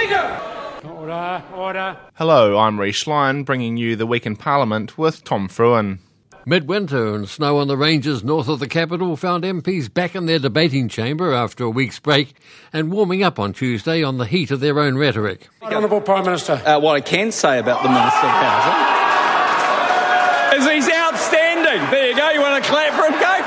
Speaker! Order. Hello, I'm Rhys Lyon, bringing you the Week in Parliament with Tom Fruin. Midwinter and snow on the ranges north of the capital found MPs back in their debating chamber after a week's break and warming up on Tuesday on the heat of their own rhetoric. Honourable Prime Minister. What I can say about the Minister of Housing is he's outstanding. There you go. You want to clap for him? Go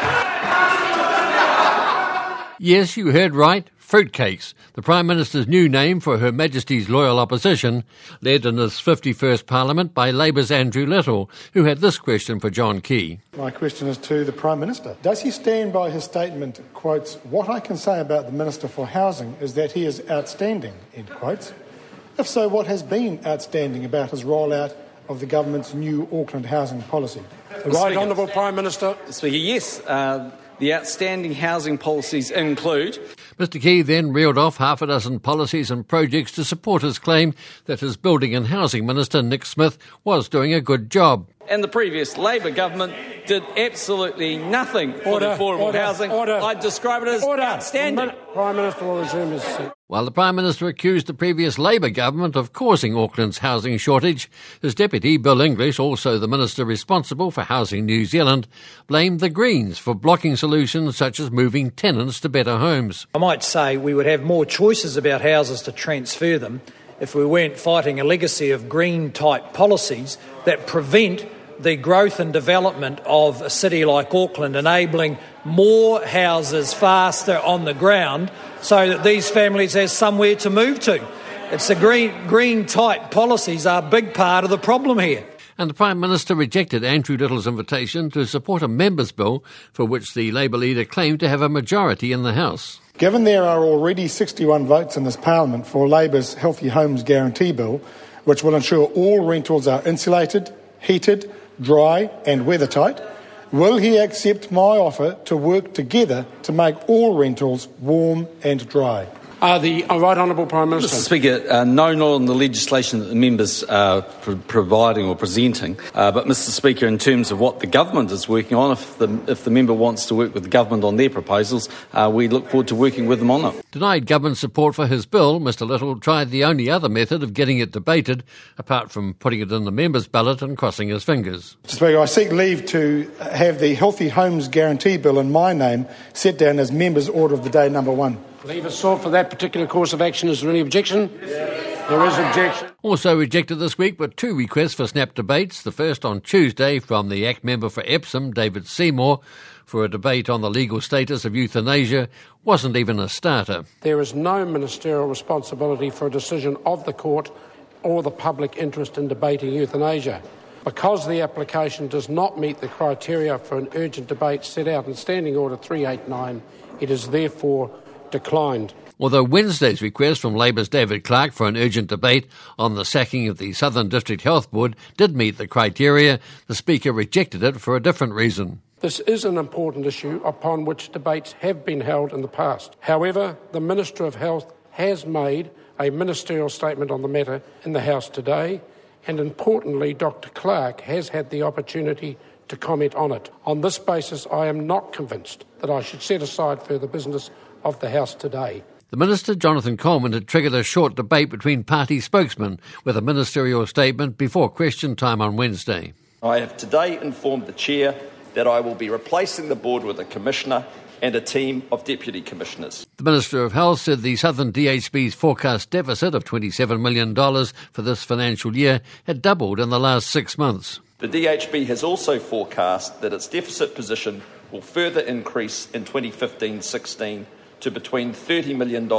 for it. Yes, you heard right. Fruitcakes, the Prime Minister's new name for Her Majesty's loyal opposition, led in this 51st Parliament by Labour's Andrew Little, who had this question for John Key. My question is to the Prime Minister. Does he stand by his statement, quotes, "What I can say about the Minister for Housing is that he is outstanding," end quotes? If so, what has been outstanding about his rollout of the government's new Auckland housing policy? The Right Honourable Prime Minister. Speaker, yes. The outstanding housing policies include... Mr Key then reeled off half a dozen policies and projects to support his claim that his Building and Housing Minister, Nick Smith, was doing a good job. And the previous Labour government did absolutely nothing for the affordable housing. I'd describe it as outstanding. Prime Minister will resume his seat. While the Prime Minister accused the previous Labour government of causing Auckland's housing shortage, his deputy, Bill English, also the minister responsible for Housing New Zealand, blamed the Greens for blocking solutions such as moving tenants to better homes. I might say we would have more choices about houses to transfer them if we weren't fighting a legacy of Green-type policies that prevent the growth and development of a city like Auckland, enabling more houses faster on the ground so that these families have somewhere to move to. It's the green-type policies are a big part of the problem here. And the Prime Minister rejected Andrew Little's invitation to support a members' bill for which the Labour leader claimed to have a majority in the House. Given there are already 61 votes in this Parliament for Labour's Healthy Homes Guarantee Bill, which will ensure all rentals are insulated, heated, dry and weathertight, will he accept my offer to work together to make all rentals warm and dry? The Right Honourable Prime Minister. Mr Speaker, no, not on the legislation that the members are providing or presenting. But, Mr Speaker, in terms of what the government is working on, if the member wants to work with the government on their proposals, we look forward to working with them on them. Denied government support for his bill, Mr Little tried the only other method of getting it debated, apart from putting it in the members' ballot and crossing his fingers. Mr Speaker, I seek leave to have the Healthy Homes Guarantee Bill in my name set down as Members' Order of the Day number 1. Leave is sought for that particular course of action. Is there any objection? Yes. There is objection. Also rejected this week were two requests for snap debates. The first on Tuesday from the ACT member for Epsom, David Seymour, for a debate on the legal status of euthanasia wasn't even a starter. There is no ministerial responsibility for a decision of the court or the public interest in debating euthanasia. Because the application does not meet the criteria for an urgent debate set out in Standing Order 389, it is therefore declined. Although Wednesday's request from Labour's David Clark for an urgent debate on the sacking of the Southern District Health Board did meet the criteria, the Speaker rejected it for a different reason. This is an important issue upon which debates have been held in the past. However, the Minister of Health has made a ministerial statement on the matter in the House today, and importantly, Dr Clark has had the opportunity to comment on it. On this basis, I am not convinced that I should set aside further business of the House today. The Minister, Jonathan Coleman, had triggered a short debate between party spokesmen with a ministerial statement before question time on Wednesday. I have today informed the Chair that I will be replacing the board with a Commissioner and a team of Deputy Commissioners. The Minister of Health said the Southern DHB's forecast deficit of $27 million for this financial year had doubled in the last 6 months. The DHB has also forecast that its deficit position will further increase in 2015-16 to between $30 million and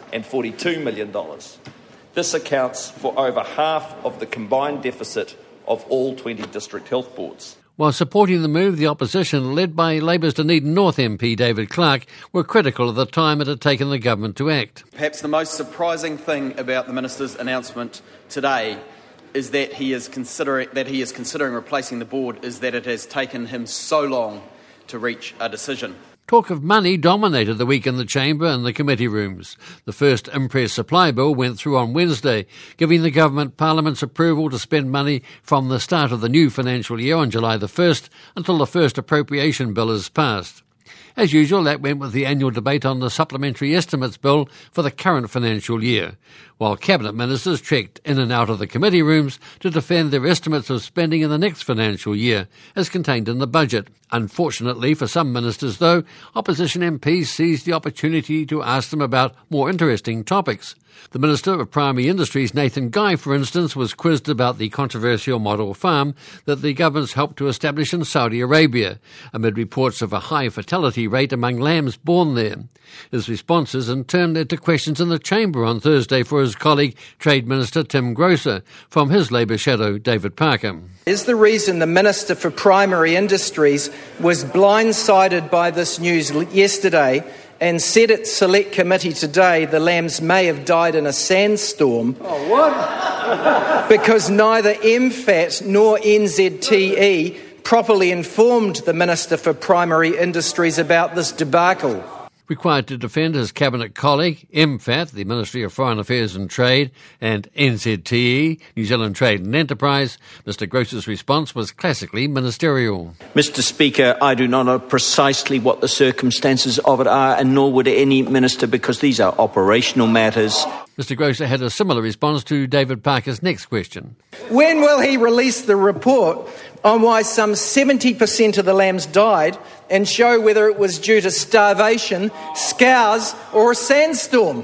$42 million. This accounts for over half of the combined deficit of all 20 district health boards. While supporting the move, the opposition, led by Labour's Dunedin North MP David Clark, were critical of the time it had taken the government to act. Perhaps the most surprising thing about the Minister's announcement today is that he is considering replacing the board is that it has taken him so long to reach a decision. Talk of money dominated the week in the Chamber and the committee rooms. The first Impress Supply Bill went through on Wednesday, giving the government Parliament's approval to spend money from the start of the new financial year on July the 1st until the first appropriation bill is passed. As usual, that went with the annual debate on the Supplementary Estimates Bill for the current financial year, while Cabinet Ministers trekked in and out of the committee rooms to defend their estimates of spending in the next financial year, as contained in the budget. Unfortunately for some ministers, though, opposition MPs seized the opportunity to ask them about more interesting topics. The Minister of Primary Industries, Nathan Guy, for instance, was quizzed about the controversial model farm that the government's helped to establish in Saudi Arabia, amid reports of a high fertility rate among lambs born there. His responses in turn led to questions in the chamber on Thursday for his colleague, Trade Minister Tim Grosser, from his Labour shadow, David Parker. Is the reason the Minister for Primary Industries was blindsided by this news yesterday and said at Select Committee today the lambs may have died in a sandstorm? Oh, what? Because neither MFAT nor NZTE properly informed the Minister for Primary Industries about this debacle. Required to defend his cabinet colleague, MFAT, the Ministry of Foreign Affairs and Trade, and NZTE, New Zealand Trade and Enterprise, Mr Grosser's response was classically ministerial. Mr Speaker, I do not know precisely what the circumstances of it are, and nor would any minister, because these are operational matters. Mr Grosser had a similar response to David Parker's next question. When will he release the report on why some 70% of the lambs died and show whether it was due to starvation, scours or a sandstorm?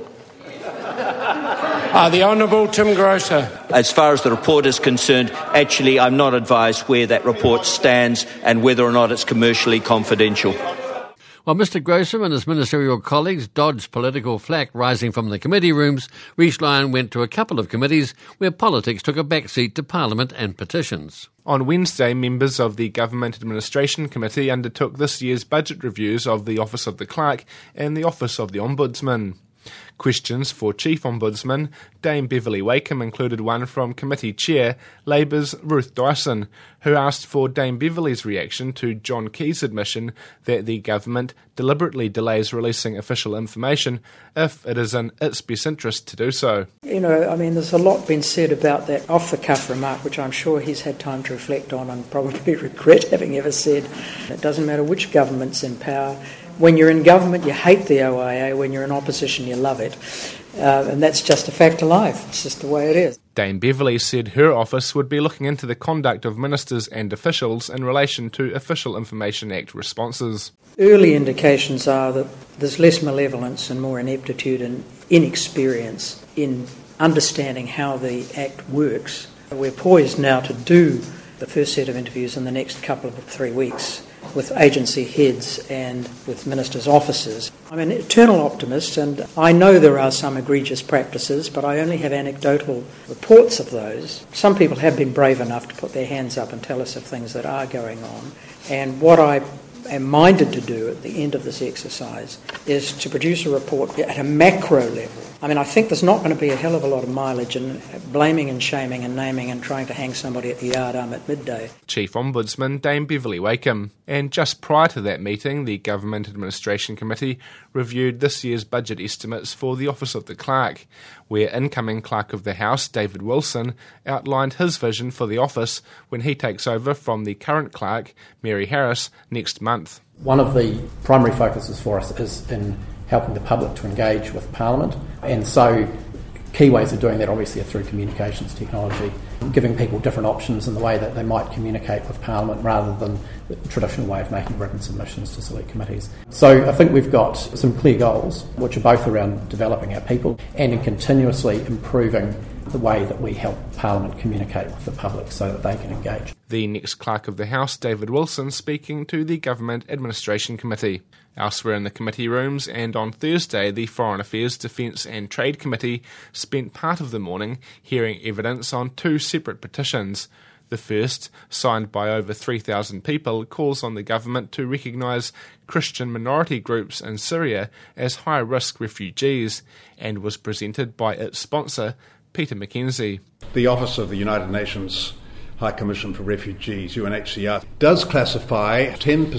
The Honourable Tim Grosser. As far as the report is concerned, actually I'm not advised where that report stands and whether or not it's commercially confidential. While Mr Grosser and his ministerial colleagues dodged political flack rising from the committee rooms, Rhys Lyon went to a couple of committees where politics took a backseat to Parliament and petitions. On Wednesday, members of the Government Administration Committee undertook this year's budget reviews of the Office of the Clerk and the Office of the Ombudsman. Questions for Chief Ombudsman Dame Beverly Wakeham included one from Committee Chair Labour's Ruth Dyson, who asked for Dame Beverly's reaction to John Key's admission that the government deliberately delays releasing official information if it is in its best interest to do so. There's a lot been said about that off-the-cuff remark, which I'm sure he's had time to reflect on and probably regret having ever said. It doesn't matter which government's in power. When you're in government, you hate the OIA. When you're in opposition, you love it. And that's just a fact of life. It's just the way it is. Dame Beverly said her office would be looking into the conduct of ministers and officials in relation to Official Information Act responses. Early indications are that there's less malevolence and more ineptitude and inexperience in understanding how the Act works. We're poised now to do the first set of interviews in the next couple of 3 weeks with agency heads and with ministers' offices. I'm an eternal optimist, and I know there are some egregious practices, but I only have anecdotal reports of those. Some people have been brave enough to put their hands up and tell us of things that are going on. And what I am minded to do at the end of this exercise is to produce a report at a macro level. I think there's not going to be a hell of a lot of mileage in blaming and shaming and naming and trying to hang somebody at the yardarm at midday. Chief Ombudsman Dame Beverly Wakeham. And just prior to that meeting, the Government Administration Committee reviewed this year's budget estimates for the Office of the Clerk, where incoming Clerk of the House, David Wilson, outlined his vision for the office when he takes over from the current Clerk, Mary Harris, next month. One of the primary focuses for us is in helping the public to engage with Parliament, and so key ways of doing that obviously are through communications technology, giving people different options in the way that they might communicate with Parliament rather than the traditional way of making written submissions to select committees. So I think we've got some clear goals, which are both around developing our people and in continuously improving the way that we help Parliament communicate with the public so that they can engage. The next Clerk of the House, David Wilson, speaking to the Government Administration Committee. Elsewhere in the committee rooms, and on Thursday, the Foreign Affairs, Defence and Trade Committee spent part of the morning hearing evidence on two separate petitions. The first, signed by over 3,000 people, calls on the government to recognise Christian minority groups in Syria as high-risk refugees, and was presented by its sponsor, Peter McKenzie. The Office of the United Nations High Commission for Refugees, UNHCR, does classify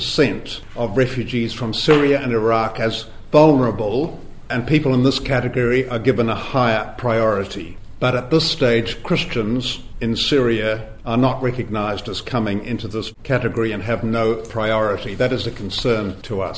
10% of refugees from Syria and Iraq as vulnerable, and people in this category are given a higher priority. But at this stage, Christians in Syria are not recognised as coming into this category and have no priority. That is a concern to us.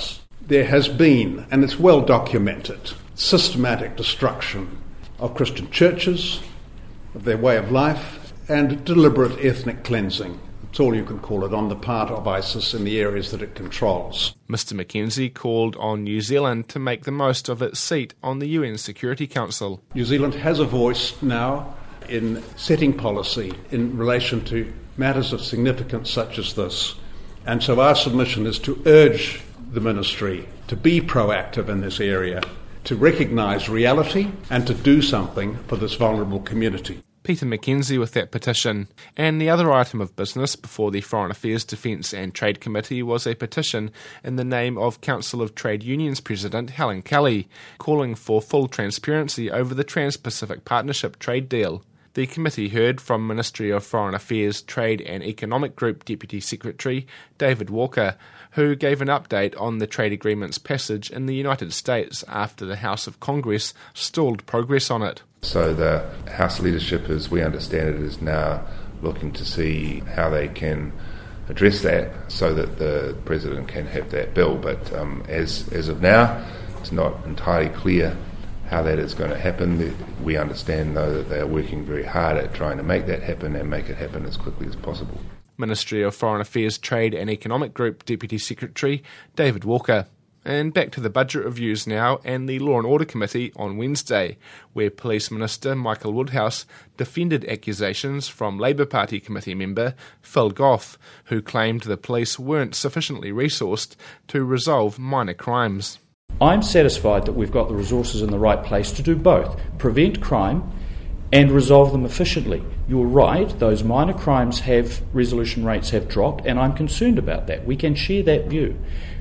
there has been, and it's well documented, systematic destruction of Christian churches, of their way of life, and deliberate ethnic cleansing. That's all you can call it, on the part of ISIS in the areas that it controls. Mr McKenzie called on New Zealand to make the most of its seat on the UN Security Council. New Zealand has a voice now in setting policy in relation to matters of significance such as this. And so our submission is to urge the Ministry to be proactive in this area, to recognise reality and to do something for this vulnerable community. Peter McKenzie with that petition. And the other item of business before the Foreign Affairs, Defence and Trade Committee was a petition in the name of Council of Trade Unions President Helen Kelly, calling for full transparency over the Trans-Pacific Partnership trade deal. The committee heard from Ministry of Foreign Affairs, Trade and Economic Group Deputy Secretary David Walker, who gave an update on the trade agreement's passage in the United States after the House of Congress stalled progress on it. So the House leadership, as we understand it, is now looking to see how they can address that so that the President can have that bill. But as of now, it's not entirely clear how that is going to happen. We understand, though, that they are working very hard at trying to make that happen and make it happen as quickly as possible. Ministry of Foreign Affairs, Trade and Economic Group Deputy Secretary David Walker. And back to the budget reviews now and the Law and Order Committee on Wednesday, where Police Minister Michael Woodhouse defended accusations from Labour Party committee member Phil Goff, who claimed the police weren't sufficiently resourced to resolve minor crimes. I'm satisfied that we've got the resources in the right place to do both, prevent crime and resolve them efficiently. You're right, those minor crimes resolution rates have dropped, and I'm concerned about that. We can share that view.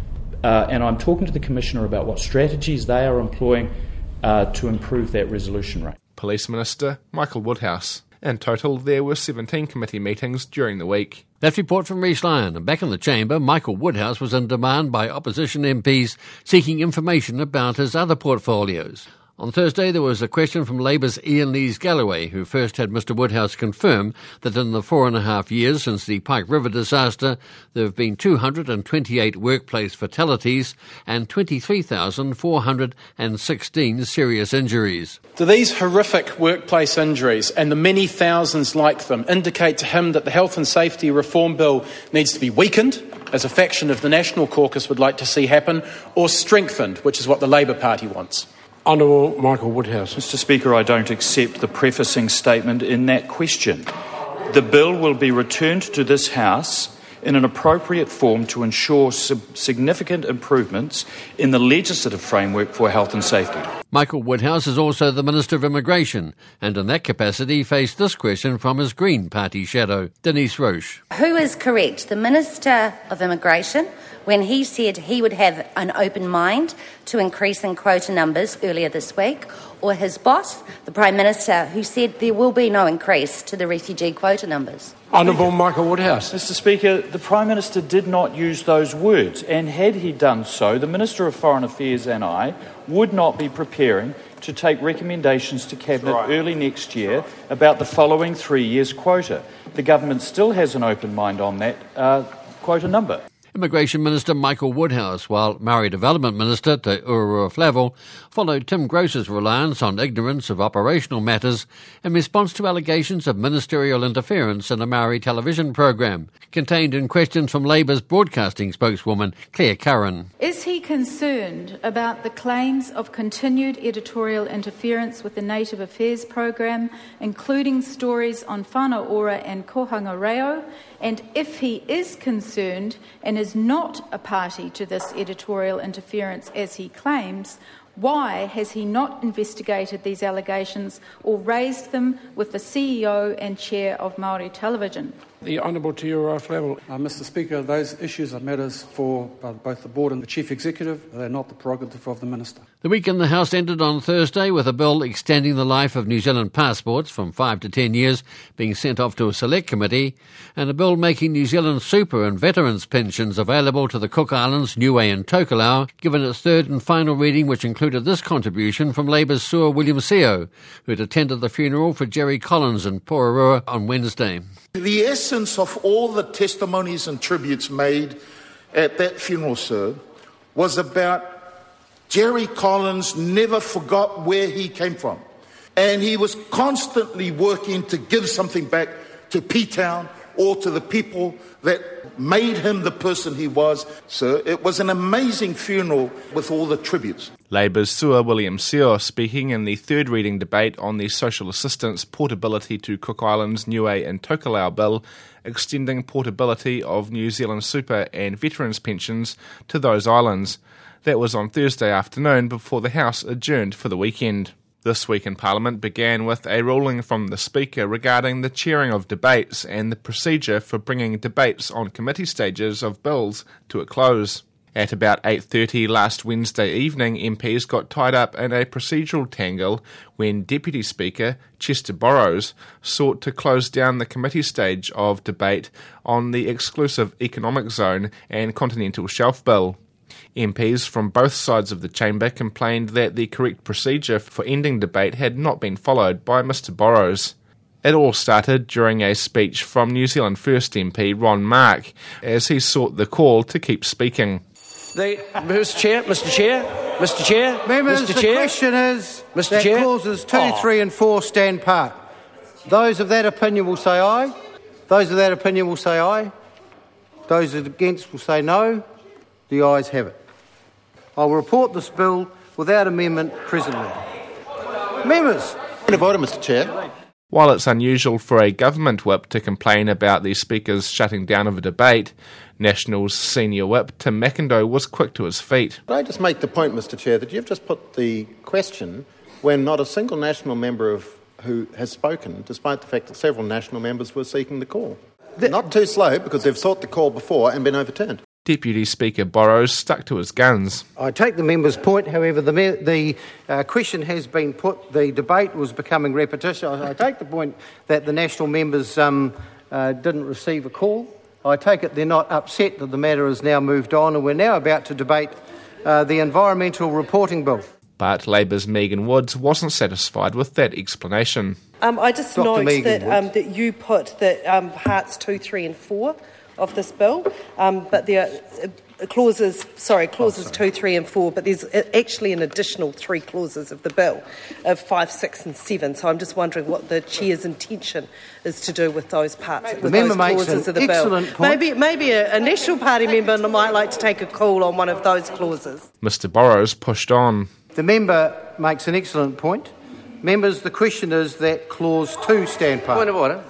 And I'm talking to the Commissioner about what strategies they are employing to improve that resolution rate. Police Minister Michael Woodhouse. In total, there were 17 committee meetings during the week. That report from Rhys Lyon. And back in the chamber, Michael Woodhouse was in demand by opposition MPs seeking information about his other portfolios. On Thursday, there was a question from Labour's Ian Lees-Galloway, who first had Mr Woodhouse confirm that in the 4.5 years since the Pike River disaster, there have been 228 workplace fatalities and 23,416 serious injuries. Do these horrific workplace injuries and the many thousands like them indicate to him that the Health and Safety Reform Bill needs to be weakened, as a faction of the National Caucus would like to see happen, or strengthened, which is what the Labour Party wants? Honourable Michael Woodhouse. Mr Speaker, I don't accept the prefacing statement in that question. The bill will be returned to this House in an appropriate form to ensure significant improvements in the legislative framework for health and safety. Michael Woodhouse is also the Minister of Immigration, and in that capacity faced this question from his Green Party shadow, Denise Roche. Who is correct, the Minister of Immigration, when he said he would have an open mind to increasing quota numbers earlier this week, or his boss, the Prime Minister, who said there will be no increase to the refugee quota numbers? Honourable Michael Woodhouse. Mr Speaker, the Prime Minister did not use those words, and had he done so, the Minister of Foreign Affairs and I would not be preparing to take recommendations to Cabinet early next year about the following 3 years' quota. The government still has an open mind on that quota number. Immigration Minister Michael Woodhouse, while Maori Development Minister Te Urua Flavel followed Tim Gross's reliance on ignorance of operational matters in response to allegations of ministerial interference in a Maori television program, contained in questions from Labour's broadcasting spokeswoman Claire Curran. Is he concerned about the claims of continued editorial interference with the Native Affairs program, including stories on whānau ora and kohanga reo? And if he is concerned and is not a party to this editorial interference as he claims, why has he not investigated these allegations or raised them with the CEO and chair of Māori Television? The Honourable Te Urua Flavel. Mr Speaker, those issues are matters for both the Board and the Chief Executive. They're not the prerogative of the Minister. The week in the House ended on Thursday with a bill extending the life of New Zealand passports from 5 to 10 years being sent off to a select committee, and a bill making New Zealand super and veterans pensions available to the Cook Islands, Niue and Tokelau, given its third and final reading, which included this contribution from Labour's Sua William-Seo, who had attended the funeral for Jerry Collins in Pororua on Wednesday. The essence of all the testimonies and tributes made at that funeral, sir, was about Jerry Collins never forgot where he came from. And he was constantly working to give something back to P-Town or to the people that made him the person he was. So it was an amazing funeral with all the tributes. Labour's Sua Williams-Seo speaking in the third reading debate on the social assistance portability to Cook Islands, Niue and Tokelau Bill, extending portability of New Zealand super and veterans' pensions to those islands. That was on Thursday afternoon before the House adjourned for the weekend. This week in Parliament began with a ruling from the Speaker regarding the chairing of debates and the procedure for bringing debates on committee stages of bills to a close. At about 8:30 last Wednesday evening, MPs got tied up in a procedural tangle when Deputy Speaker Chester Borrows sought to close down the committee stage of debate on the exclusive economic zone and continental shelf bill. MPs from both sides of the chamber complained that the correct procedure for ending debate had not been followed by Mr Borrows. It all started during a speech from New Zealand First MP Ron Mark as he sought the call to keep speaking. Mr Chair, Members, Mr. the Chair, question is Mr. that Chair. clauses 2, 3 and 4 stand part. Those of that opinion will say aye. Those of that opinion will say aye. Those against will say no. The ayes have it. I will report this bill without amendment presently. Members. Point of order, Mr Chair. While it's unusual for a government whip to complain about the Speaker's shutting down of a debate, National's senior whip, Tim McIndoe, was quick to his feet. Can I just make the point, Mr Chair, that you've just put the question when not a single National member who has spoken, despite the fact that several National members were seeking the call. Not too slow, because they've sought the call before and been overturned. Deputy Speaker Borrows stuck to his guns. I take the member's point, however, the question has been put, the debate was becoming repetitious. I take the point that the National members didn't receive a call. I take it they're not upset that the matter has now moved on and we're now about to debate the Environmental Reporting Bill. But Labour's Megan Woods wasn't satisfied with that explanation. I just Dr. note that you put that parts 2, 3 and 4 of this bill, but there are clauses 2, 3 and 4, but there's actually an additional 3 clauses of the bill, of 5, 6 and 7. So I'm just wondering what the Chair's intention is to do with those parts, with those clauses of the bill. Point. Maybe a National Party member might like to take a call on one of those clauses. Mr Borrows pushed on. The member makes an excellent point. Members, the question is that Clause 2 stand part. Point of order.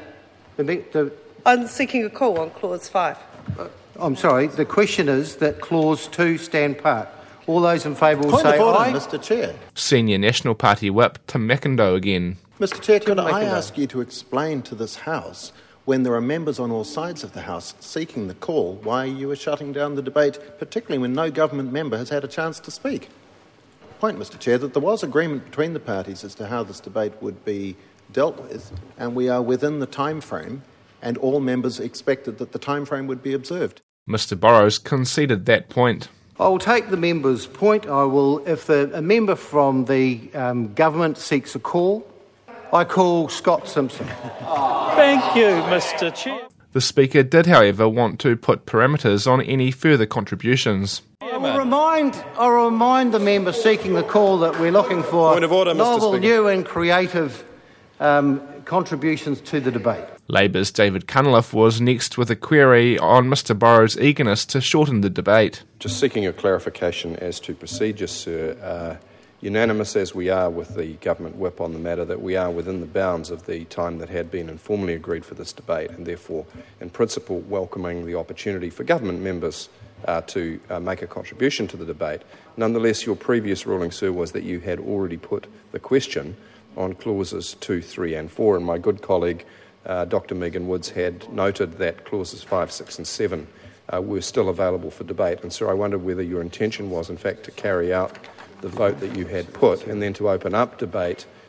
I'm seeking a call on Clause 5. I'm sorry, the question is that Clause 2 stand part. All those in favour will Point say of order, aye. Mr Chair. Senior National Party whip Tim McIndoe again. Mr Chair, could I ask you to explain to this House, when there are members on all sides of the House seeking the call, why you are shutting down the debate, particularly when no government member has had a chance to speak? Point, Mr Chair, that there was agreement between the parties as to how this debate would be dealt with, and we are within the time frame, and all members expected that the time frame would be observed. Mr Borrows conceded that point. I will take the member's point. I will, if a member from the government seeks a call, I call Scott Simpson. Thank you, Mr Chair. The Speaker did, however, want to put parameters on any further contributions. I'll remind the member seeking the call that we're looking for Point of order, Mr. novel, Speaker. new and creative contributions to the debate. Labour's David Cunliffe was next with a query on Mr Borrows' eagerness to shorten the debate. Just seeking a clarification as to procedure, sir. Unanimous as we are with the government whip on the matter, that we are within the bounds of the time that had been informally agreed for this debate, and therefore, in principle, welcoming the opportunity for government members to make a contribution to the debate. Nonetheless, your previous ruling, sir, was that you had already put the question on clauses 2, 3 and 4, and my good colleague Dr Megan Woods had noted that clauses 5, 6 and 7 were still available for debate. And so I wondered whether your intention was in fact to carry out the vote that you had put and then to open up debate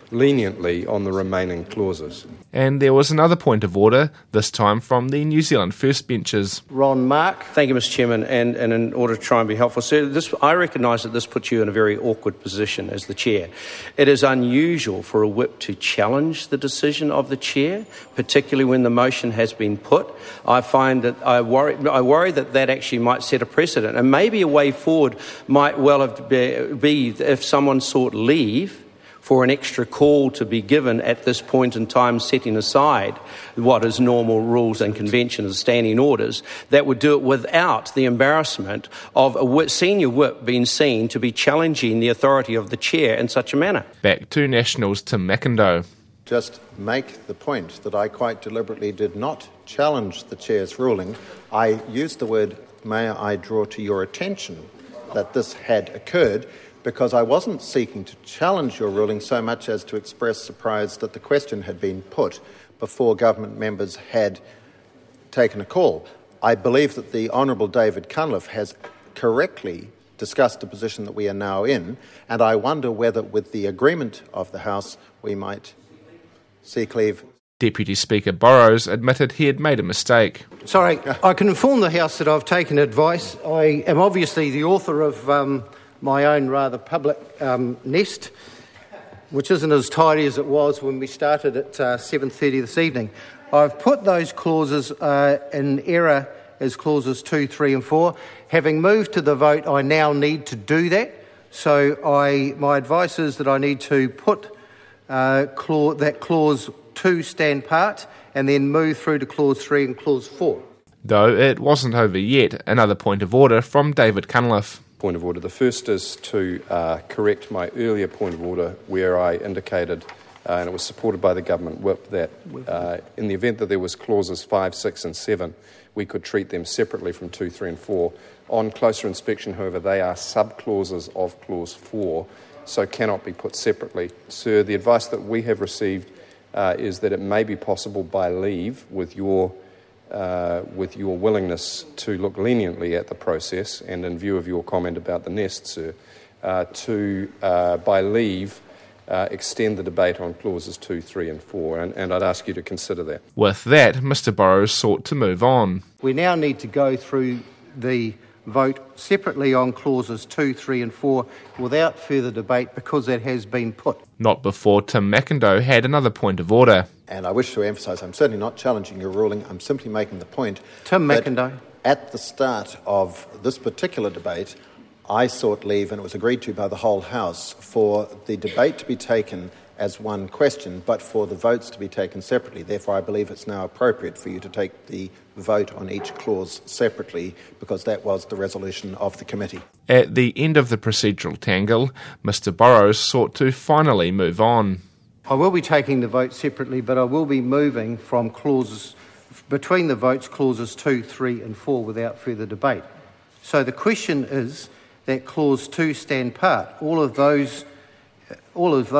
leniently on the remaining clauses. And there was another point of order, this time from the New Zealand First benches. Ron Mark. Thank you, Mr Chairman, and in order to try and be helpful, sir, I recognise that this puts you in a very awkward position as the Chair. It is unusual for a whip to challenge the decision of the Chair, particularly when the motion has been put. I find that I worry that actually might set a precedent, and maybe a way forward might well be if someone sought leave for an extra call to be given at this point in time, setting aside what is normal rules and conventions, standing orders, that would do it without the embarrassment of a senior whip being seen to be challenging the authority of the Chair in such a manner. Back to Nationals' Tim McIndoe. Just make the point that I quite deliberately did not challenge the Chair's ruling. I used the word, may I draw to your attention, that this had occurred, because I wasn't seeking to challenge your ruling so much as to express surprise that the question had been put before government members had taken a call. I believe that the Honourable David Cunliffe has correctly discussed the position that we are now in, and I wonder whether, with the agreement of the House, we might seek leave. Deputy Speaker Burrows admitted he had made a mistake. Sorry, I can inform the House that I've taken advice. I am obviously the author of my own rather public nest, which isn't as tidy as it was when we started at 7:30 this evening. I've put those clauses in error as clauses 2, 3 and 4. Having moved to the vote, I now need to do that. So my advice is that I need to put that clause 2 stand part and then move through to clause 3 and clause 4. Though it wasn't over yet, another point of order from David Cunliffe. Point of order. The first is to correct my earlier point of order where I indicated, and it was supported by the government whip, that in the event that there was clauses 5, 6 and 7, we could treat them separately from 2, 3 and 4. On closer inspection, however, they are sub-clauses of clause 4, so cannot be put separately. Sir, the advice that we have received is that it may be possible by leave, with your willingness to look leniently at the process, and in view of your comment about the nest, sir, by leave, extend the debate on clauses 2, 3 and 4, and I'd ask you to consider that. With that, Mr Burrows sought to move on. We now need to go through the vote separately on clauses 2, 3 and 4 without further debate, because that has been put. Not before Tim McIndoe had another point of order. And I wish to emphasise, I'm certainly not challenging your ruling, I'm simply making the point Tim that McIndoe. At the start of this particular debate, I sought leave, and it was agreed to by the whole House, for the debate to be taken as one question, but for the votes to be taken separately. Therefore, I believe it's now appropriate for you to take the vote on each clause separately, because that was the resolution of the committee. At the end of the procedural tangle, Mr Burrows sought to finally move on. I will be taking the vote separately, but I will be moving from clauses, between the votes, clauses 2, 3 and 4 without further debate. So the question is that clause 2 stand part. All of those of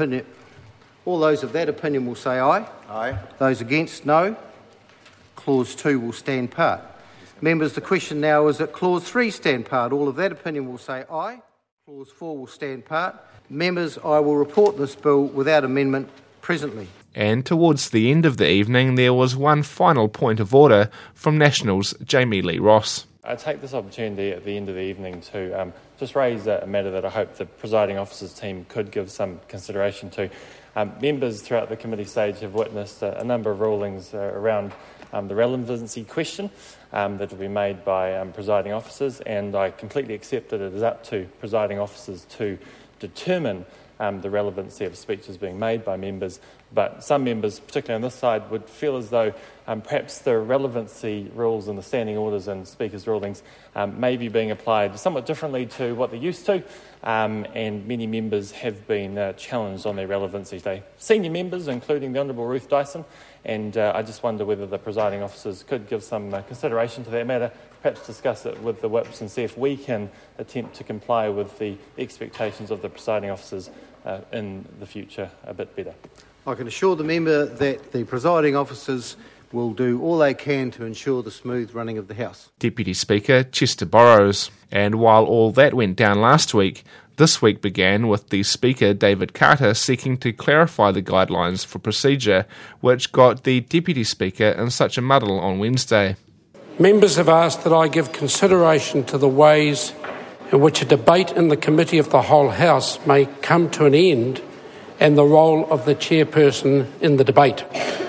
that opinion will say aye. Aye. Those against, no. Clause 2 will stand part. Members, the question now is that clause 3 stand part. All of that opinion will say aye. Clause 4 will stand part. Members, I will report this bill without amendment presently. And towards the end of the evening, there was one final point of order from Nationals' Jamie Lee Ross. I take this opportunity at the end of the evening to just raise a matter that I hope the presiding officers team could give some consideration to. Members throughout the committee stage have witnessed a number of rulings around the relevancy question that have been made by presiding officers, and I completely accept that it is up to presiding officers to determine the relevancy of speeches being made by members, but some members, particularly on this side, would feel as though perhaps the relevancy rules and the standing orders and speakers' rulings may be being applied somewhat differently to what they're used to, and many members have been challenged on their relevancy today. Senior members, including the Honourable Ruth Dyson, and I just wonder whether the presiding officers could give some consideration to that matter, perhaps discuss it with the whips and see if we can attempt to comply with the expectations of the presiding officers in the future a bit better. I can assure the member that the presiding officers will do all they can to ensure the smooth running of the House. Deputy Speaker Chester Burrows. And while all that went down last week, This week began with the Speaker, David Carter, seeking to clarify the guidelines for procedure, which got the Deputy Speaker in such a muddle on Wednesday. Members have asked that I give consideration to the ways in which a debate in the Committee of the Whole House may come to an end and the role of the chairperson in the debate.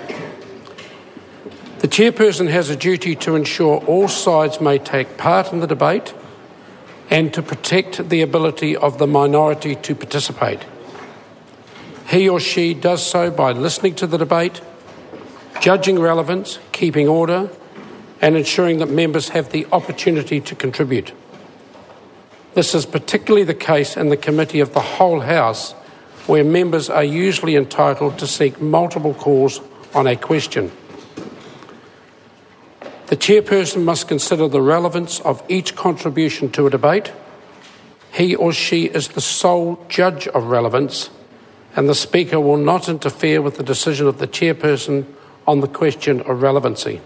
The chairperson has a duty to ensure all sides may take part in the debate and to protect the ability of the minority to participate. He or she does so by listening to the debate, judging relevance, keeping order, and ensuring that members have the opportunity to contribute. This is particularly the case in the Committee of the Whole House, where members are usually entitled to seek multiple calls on a question. The chairperson must consider the relevance of each contribution to a debate. He or she is the sole judge of relevance, and the Speaker will not interfere with the decision of the chairperson on the question of relevancy.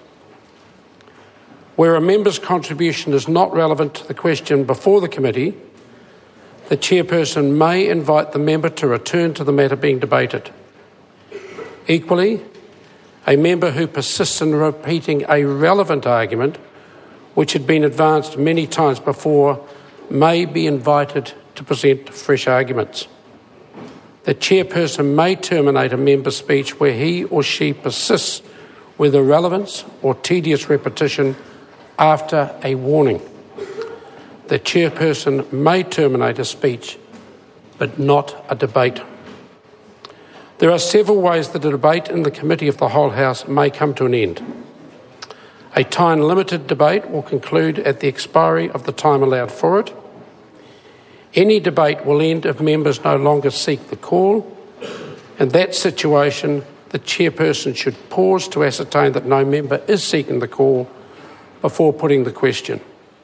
Where a member's contribution is not relevant to the question before the committee, the chairperson may invite the member to return to the matter being debated. Equally, a member who persists in repeating a relevant argument, which had been advanced many times before, may be invited to present fresh arguments. The chairperson may terminate a member's speech where he or she persists with irrelevance or tedious repetition after a warning. The chairperson may terminate a speech, but not a debate. There are several ways that a debate in the Committee of the Whole House may come to an end. A time-limited debate will conclude at the expiry of the time allowed for it. Any debate will end if members no longer seek the call. In that situation, the chairperson should pause to ascertain that no member is seeking the call before putting the question.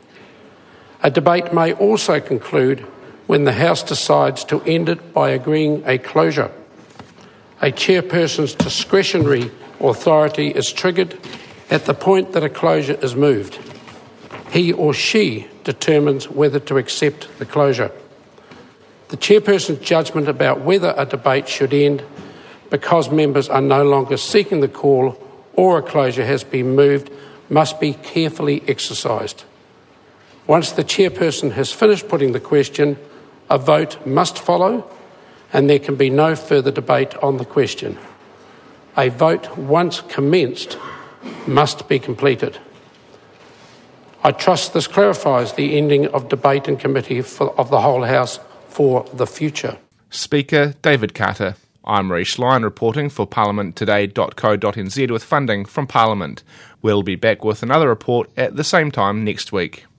A debate may also conclude when the House decides to end it by agreeing a closure. A chairperson's discretionary authority is triggered at the point that a closure is moved. He or she determines whether to accept the closure. The chairperson's judgment about whether a debate should end because members are no longer seeking the call or a closure has been moved must be carefully exercised. Once the chairperson has finished putting the question, a vote must follow and there can be no further debate on the question. A vote, once commenced, must be completed. I trust this clarifies the ending of debate in committee of the whole House for the future. Speaker David Carter. I'm Marie Schlein reporting for parliamenttoday.co.nz with funding from Parliament. We'll be back with another report at the same time next week.